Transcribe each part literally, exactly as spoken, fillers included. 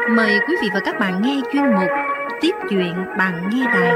Mời quý vị và các bạn nghe chuyên mục Tiếp chuyện bằng nghe đài.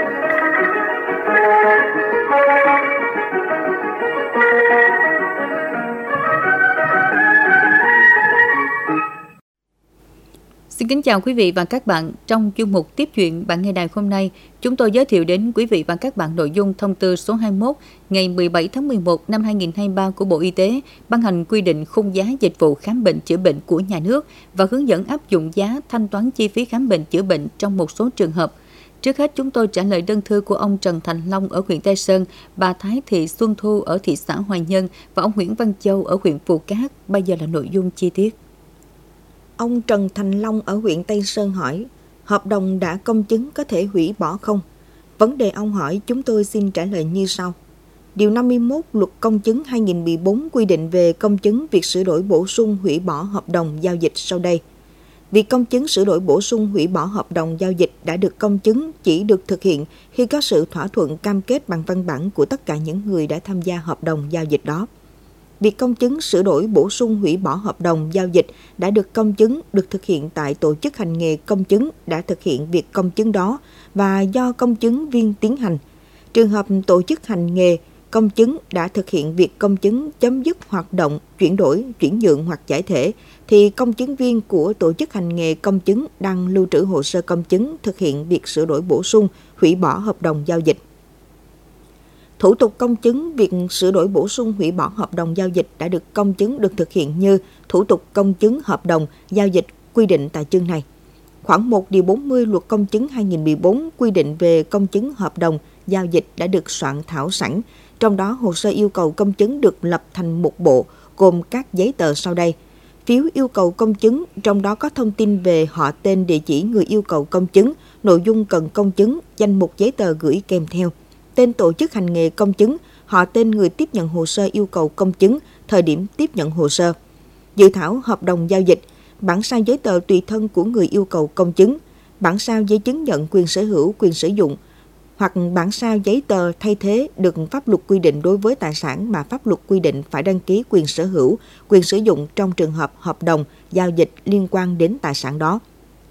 Xin kính chào quý vị và các bạn. Trong chuyên mục Tiếp chuyện bạn nghe đài hôm nay, chúng tôi giới thiệu đến quý vị và các bạn nội dung thông tư số hai mươi mốt ngày mười bảy tháng mười một năm hai nghìn không trăm hai mươi ba của Bộ Y tế ban hành quy định khung giá dịch vụ khám bệnh chữa bệnh của nhà nước và hướng dẫn áp dụng giá thanh toán chi phí khám bệnh chữa bệnh trong một số trường hợp. Trước hết, chúng tôi trả lời đơn thư của ông Trần Thành Long ở huyện Tây Sơn, bà Thái Thị Xuân Thu ở thị xã Hoài Nhơn và ông Nguyễn Văn Châu ở huyện Phù Cát. Bây giờ là nội dung chi tiết. Ông Trần Thành Long ở huyện Tây Sơn hỏi, hợp đồng đã công chứng có thể hủy bỏ không? Vấn đề ông hỏi chúng tôi xin trả lời như sau. Điều năm mươi mốt Luật Công chứng hai nghìn không trăm mười bốn quy định về công chứng việc sửa đổi bổ sung hủy bỏ hợp đồng giao dịch sau đây. Việc công chứng sửa đổi bổ sung hủy bỏ hợp đồng giao dịch đã được công chứng chỉ được thực hiện khi có sự thỏa thuận cam kết bằng văn bản của tất cả những người đã tham gia hợp đồng giao dịch đó. Việc công chứng sửa đổi bổ sung hủy bỏ hợp đồng giao dịch đã được công chứng được thực hiện tại tổ chức hành nghề công chứng đã thực hiện việc công chứng đó và do công chứng viên tiến hành. Trường hợp tổ chức hành nghề công chứng đã thực hiện việc công chứng chấm dứt hoạt động, chuyển đổi, chuyển nhượng hoặc giải thể, thì công chứng viên của tổ chức hành nghề công chứng đang lưu trữ hồ sơ công chứng thực hiện việc sửa đổi bổ sung, hủy bỏ hợp đồng giao dịch. Thủ tục công chứng việc sửa đổi bổ sung hủy bỏ hợp đồng giao dịch đã được công chứng được thực hiện như thủ tục công chứng hợp đồng giao dịch quy định tại chương này. Khoản một điều bốn mươi Luật Công chứng hai nghìn không trăm mười bốn quy định về công chứng hợp đồng giao dịch đã được soạn thảo sẵn, trong đó hồ sơ yêu cầu công chứng được lập thành một bộ gồm các giấy tờ sau đây. Phiếu yêu cầu công chứng, trong đó có thông tin về họ tên, địa chỉ người yêu cầu công chứng, nội dung cần công chứng, danh mục giấy tờ gửi kèm theo, tên tổ chức hành nghề công chứng, họ tên người tiếp nhận hồ sơ yêu cầu công chứng, thời điểm tiếp nhận hồ sơ, dự thảo hợp đồng giao dịch, bản sao giấy tờ tùy thân của người yêu cầu công chứng, bản sao giấy chứng nhận quyền sở hữu, quyền sử dụng, hoặc bản sao giấy tờ thay thế được pháp luật quy định đối với tài sản mà pháp luật quy định phải đăng ký quyền sở hữu, quyền sử dụng trong trường hợp hợp đồng giao dịch liên quan đến tài sản đó.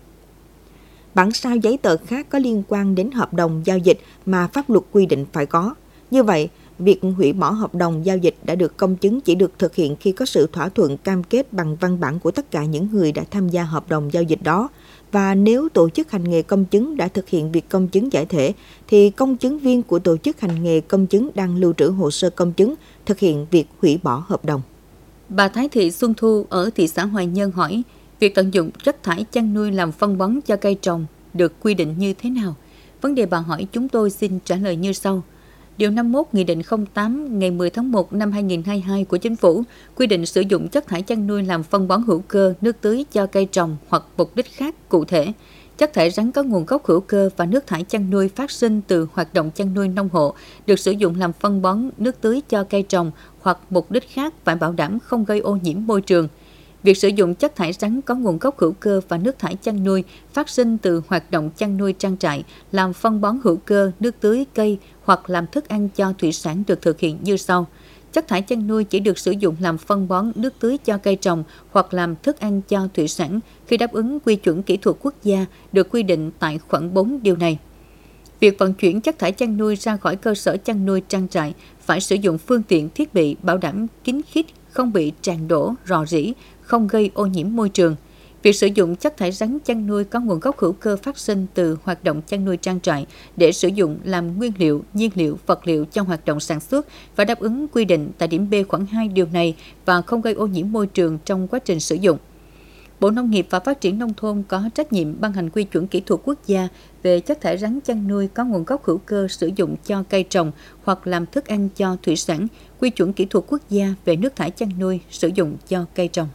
Bản sao giấy tờ khác có liên quan đến hợp đồng giao dịch mà pháp luật quy định phải có. Như vậy, việc hủy bỏ hợp đồng giao dịch đã được công chứng chỉ được thực hiện khi có sự thỏa thuận cam kết bằng văn bản của tất cả những người đã tham gia hợp đồng giao dịch đó. Và nếu tổ chức hành nghề công chứng đã thực hiện việc công chứng giải thể, thì công chứng viên của tổ chức hành nghề công chứng đang lưu trữ hồ sơ công chứng thực hiện việc hủy bỏ hợp đồng. Bà Thái Thị Xuân Thu ở thị xã Hoài Nhơn hỏi, việc tận dụng chất thải chăn nuôi làm phân bón cho cây trồng được quy định như thế nào? Vấn đề bà hỏi chúng tôi xin trả lời như sau. Điều năm mươi mốt Nghị định không tám ngày mười tháng một năm hai nghìn không trăm hai mươi hai của Chính phủ quy định sử dụng chất thải chăn nuôi làm phân bón hữu cơ, nước tưới cho cây trồng hoặc mục đích khác cụ thể. Chất thải rắn có nguồn gốc hữu cơ và nước thải chăn nuôi phát sinh từ hoạt động chăn nuôi nông hộ được sử dụng làm phân bón, nước tưới cho cây trồng hoặc mục đích khác phải bảo đảm không gây ô nhiễm môi trường. Việc sử dụng chất thải rắn có nguồn gốc hữu cơ và nước thải chăn nuôi phát sinh từ hoạt động chăn nuôi trang trại làm phân bón hữu cơ, nước tưới cây hoặc làm thức ăn cho thủy sản được thực hiện như sau. Chất thải chăn nuôi chỉ được sử dụng làm phân bón, nước tưới cho cây trồng hoặc làm thức ăn cho thủy sản khi đáp ứng quy chuẩn kỹ thuật quốc gia được quy định tại khoản bốn điều này. Việc vận chuyển chất thải chăn nuôi ra khỏi cơ sở chăn nuôi trang trại phải sử dụng phương tiện thiết bị bảo đảm kín khít, không bị tràn đổ, rò rỉ, không gây ô nhiễm môi trường. Việc sử dụng chất thải rắn chăn nuôi có nguồn gốc hữu cơ phát sinh từ hoạt động chăn nuôi trang trại để sử dụng làm nguyên liệu, nhiên liệu, vật liệu cho hoạt động sản xuất và đáp ứng quy định tại điểm B khoản hai điều này và không gây ô nhiễm môi trường trong quá trình sử dụng. Bộ Nông nghiệp và Phát triển Nông thôn có trách nhiệm ban hành quy chuẩn kỹ thuật quốc gia về chất thải rắn chăn nuôi có nguồn gốc hữu cơ sử dụng cho cây trồng hoặc làm thức ăn cho thủy sản, quy chuẩn kỹ thuật quốc gia về nước thải chăn nuôi sử dụng cho cây trồng.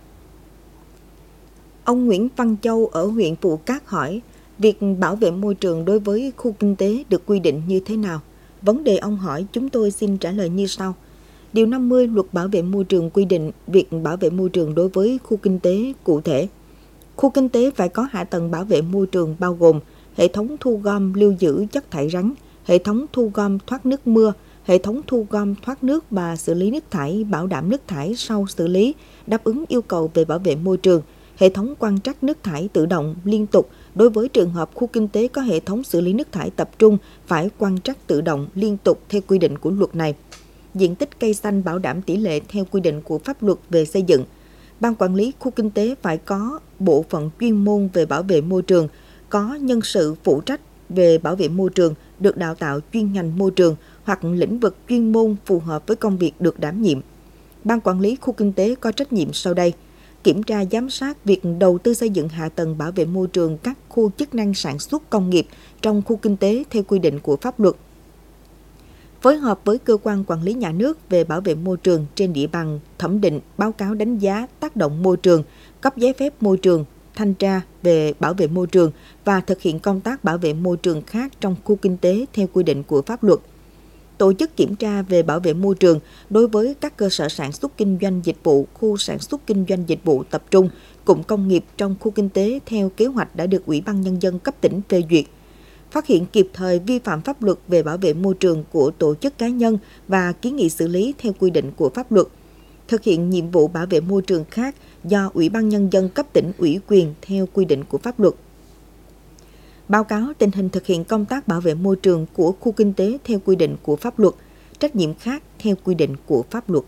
Ông Nguyễn Văn Châu ở huyện Phù Cát hỏi, việc bảo vệ môi trường đối với khu kinh tế được quy định như thế nào? Vấn đề ông hỏi chúng tôi xin trả lời như sau. Điều năm mươi Luật Bảo vệ môi trường quy định việc bảo vệ môi trường đối với khu kinh tế cụ thể. Khu kinh tế phải có hạ tầng bảo vệ môi trường bao gồm hệ thống thu gom lưu giữ chất thải rắn, hệ thống thu gom thoát nước mưa, hệ thống thu gom thoát nước và xử lý nước thải bảo đảm nước thải sau xử lý, đáp ứng yêu cầu về bảo vệ môi trường, hệ thống quan trắc nước thải tự động liên tục. Đối với trường hợp khu kinh tế có hệ thống xử lý nước thải tập trung phải quan trắc tự động liên tục theo quy định của luật này. Diện tích cây xanh bảo đảm tỷ lệ theo quy định của pháp luật về xây dựng. Ban quản lý khu kinh tế phải có bộ phận chuyên môn về bảo vệ môi trường, có nhân sự phụ trách về bảo vệ môi trường, được đào tạo chuyên ngành môi trường hoặc lĩnh vực chuyên môn phù hợp với công việc được đảm nhiệm. Ban quản lý khu kinh tế có trách nhiệm sau đây: kiểm tra giám sát việc đầu tư xây dựng hạ tầng bảo vệ môi trường các khu chức năng sản xuất công nghiệp trong khu kinh tế theo quy định của pháp luật. Phối hợp với cơ quan quản lý nhà nước về bảo vệ môi trường trên địa bàn, thẩm định, báo cáo đánh giá tác động môi trường, cấp giấy phép môi trường, thanh tra về bảo vệ môi trường và thực hiện công tác bảo vệ môi trường khác trong khu kinh tế theo quy định của pháp luật. Tổ chức kiểm tra về bảo vệ môi trường đối với các cơ sở sản xuất kinh doanh dịch vụ, khu sản xuất kinh doanh dịch vụ tập trung, cụm công nghiệp trong khu kinh tế theo kế hoạch đã được Ủy ban Nhân dân cấp tỉnh phê duyệt. Phát hiện kịp thời vi phạm pháp luật về bảo vệ môi trường của tổ chức cá nhân và kiến nghị xử lý theo quy định của pháp luật. Thực hiện nhiệm vụ bảo vệ môi trường khác do Ủy ban Nhân dân cấp tỉnh ủy quyền theo quy định của pháp luật. Báo cáo tình hình thực hiện công tác bảo vệ môi trường của khu kinh tế theo quy định của pháp luật, trách nhiệm khác theo quy định của pháp luật.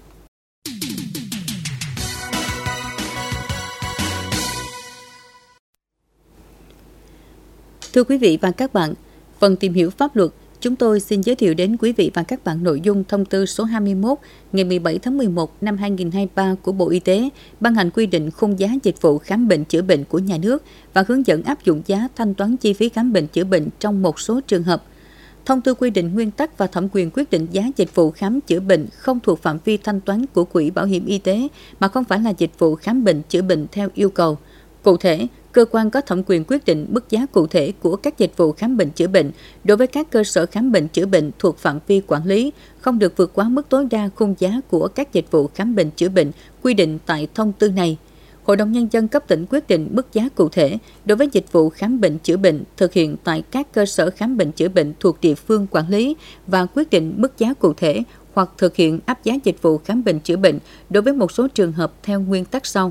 Thưa quý vị và các bạn, phần tìm hiểu pháp luật, chúng tôi xin giới thiệu đến quý vị và các bạn nội dung thông tư số hai mươi mốt ngày mười bảy tháng mười một năm hai nghìn không trăm hai mươi ba của Bộ Y tế ban hành quy định khung giá dịch vụ khám bệnh chữa bệnh của nhà nước và hướng dẫn áp dụng giá thanh toán chi phí khám bệnh chữa bệnh trong một số trường hợp. Thông tư quy định nguyên tắc và thẩm quyền quyết định giá dịch vụ khám chữa bệnh không thuộc phạm vi thanh toán của Quỹ Bảo hiểm Y tế mà không phải là dịch vụ khám bệnh chữa bệnh theo yêu cầu. Cụ thể, cơ quan có thẩm quyền quyết định mức giá cụ thể của các dịch vụ khám bệnh chữa bệnh đối với các cơ sở khám bệnh chữa bệnh thuộc phạm vi quản lý, không được vượt quá mức tối đa khung giá của các dịch vụ khám bệnh chữa bệnh quy định tại thông tư này. Hội đồng Nhân dân cấp tỉnh quyết định mức giá cụ thể đối với dịch vụ khám bệnh chữa bệnh thực hiện tại các cơ sở khám bệnh chữa bệnh thuộc địa phương quản lý và quyết định mức giá cụ thể hoặc thực hiện áp giá dịch vụ khám bệnh chữa bệnh đối với một số trường hợp theo nguyên tắc sau.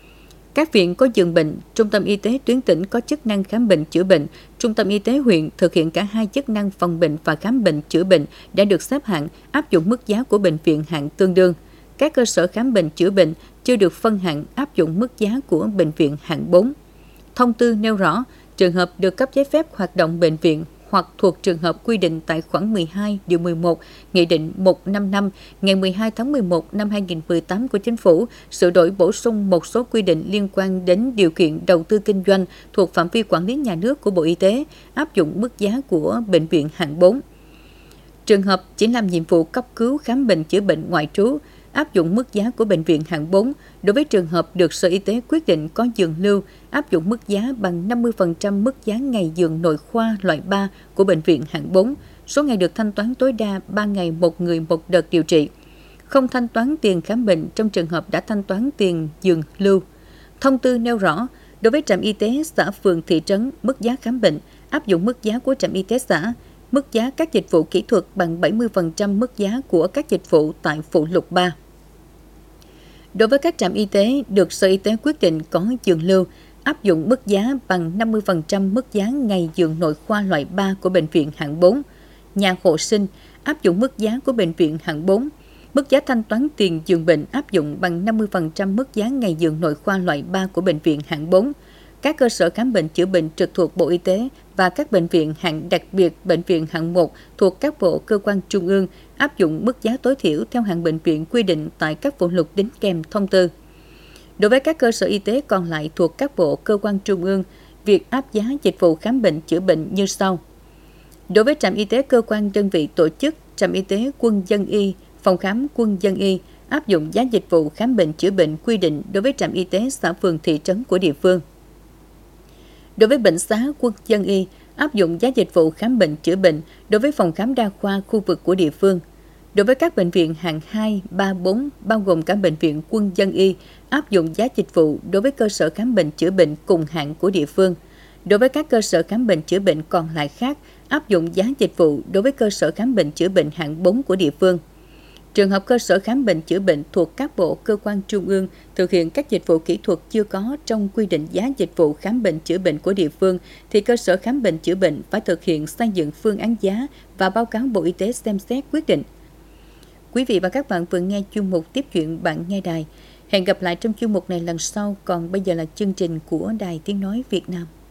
Các viện có giường bệnh, trung tâm y tế tuyến tỉnh có chức năng khám bệnh chữa bệnh, trung tâm y tế huyện thực hiện cả hai chức năng phòng bệnh và khám bệnh chữa bệnh đã được xếp hạng áp dụng mức giá của bệnh viện hạng tương đương. Các cơ sở khám bệnh chữa bệnh chưa được phân hạng áp dụng mức giá của bệnh viện hạng bốn. Thông tư nêu rõ, trường hợp được cấp giấy phép hoạt động bệnh viện hoặc thuộc trường hợp quy định tại khoản mười hai điều mười một Nghị định một trăm năm mươi lăm ngày mười hai tháng mười một năm hai nghìn không trăm mười tám của Chính phủ sửa đổi bổ sung một số quy định liên quan đến điều kiện đầu tư kinh doanh thuộc phạm vi quản lý nhà nước của Bộ Y tế, áp dụng mức giá của bệnh viện hạng bốn. Trường hợp chỉ làm nhiệm vụ cấp cứu khám bệnh chữa bệnh ngoại trú, áp dụng mức giá của bệnh viện hạng bốn. Đối với trường hợp được Sở Y tế quyết định có giường lưu, áp dụng mức giá bằng năm mươi phần trăm mức giá ngày giường nội khoa loại ba của bệnh viện hạng bốn. Số ngày được thanh toán tối đa ba ngày một người một đợt điều trị. Không thanh toán tiền khám bệnh trong trường hợp đã thanh toán tiền giường lưu. Thông tư nêu rõ, đối với trạm y tế xã phường thị trấn, mức giá khám bệnh áp dụng mức giá của trạm y tế xã. Mức giá các dịch vụ kỹ thuật bằng bảy mươi phần trăm mức giá của các dịch vụ tại phụ lục ba. Đối với các trạm y tế được Sở Y tế quyết định có giường lưu, áp dụng mức giá bằng năm mươi phần trăm mức giá ngày giường nội khoa loại ba của bệnh viện hạng bốn. Nhà hộ sinh áp dụng mức giá của bệnh viện hạng bốn. Mức giá thanh toán tiền giường bệnh áp dụng bằng năm mươi phần trăm mức giá ngày giường nội khoa loại ba của bệnh viện hạng bốn. Các cơ sở khám bệnh chữa bệnh trực thuộc Bộ Y tế và các bệnh viện hạng đặc biệt, bệnh viện hạng một thuộc các bộ cơ quan trung ương áp dụng mức giá tối thiểu theo hạng bệnh viện quy định tại các phụ lục đính kèm thông tư. Đối với các cơ sở y tế còn lại thuộc các bộ cơ quan trung ương, việc áp giá dịch vụ khám bệnh chữa bệnh như sau. Đối với trạm y tế cơ quan đơn vị tổ chức, trạm y tế quân dân y, phòng khám quân dân y áp dụng giá dịch vụ khám bệnh chữa bệnh quy định đối với trạm y tế xã phường thị trấn của địa phương. Đối với bệnh xá quân dân y, áp dụng giá dịch vụ khám bệnh chữa bệnh đối với phòng khám đa khoa khu vực của địa phương. Đối với các bệnh viện hạng hai, ba, bốn, bao gồm cả bệnh viện quân dân y, áp dụng giá dịch vụ đối với cơ sở khám bệnh chữa bệnh cùng hạng của địa phương. Đối với các cơ sở khám bệnh chữa bệnh còn lại khác, áp dụng giá dịch vụ đối với cơ sở khám bệnh chữa bệnh hạng bốn của địa phương. Trường hợp cơ sở khám bệnh chữa bệnh thuộc các bộ cơ quan trung ương thực hiện các dịch vụ kỹ thuật chưa có trong quy định giá dịch vụ khám bệnh chữa bệnh của địa phương, thì cơ sở khám bệnh chữa bệnh phải thực hiện xây dựng phương án giá và báo cáo Bộ Y tế xem xét quyết định. Quý vị và các bạn vừa nghe chuyên mục Tiếp chuyện bạn nghe đài. Hẹn gặp lại trong chuyên mục này lần sau, còn bây giờ là chương trình của Đài Tiếng Nói Việt Nam.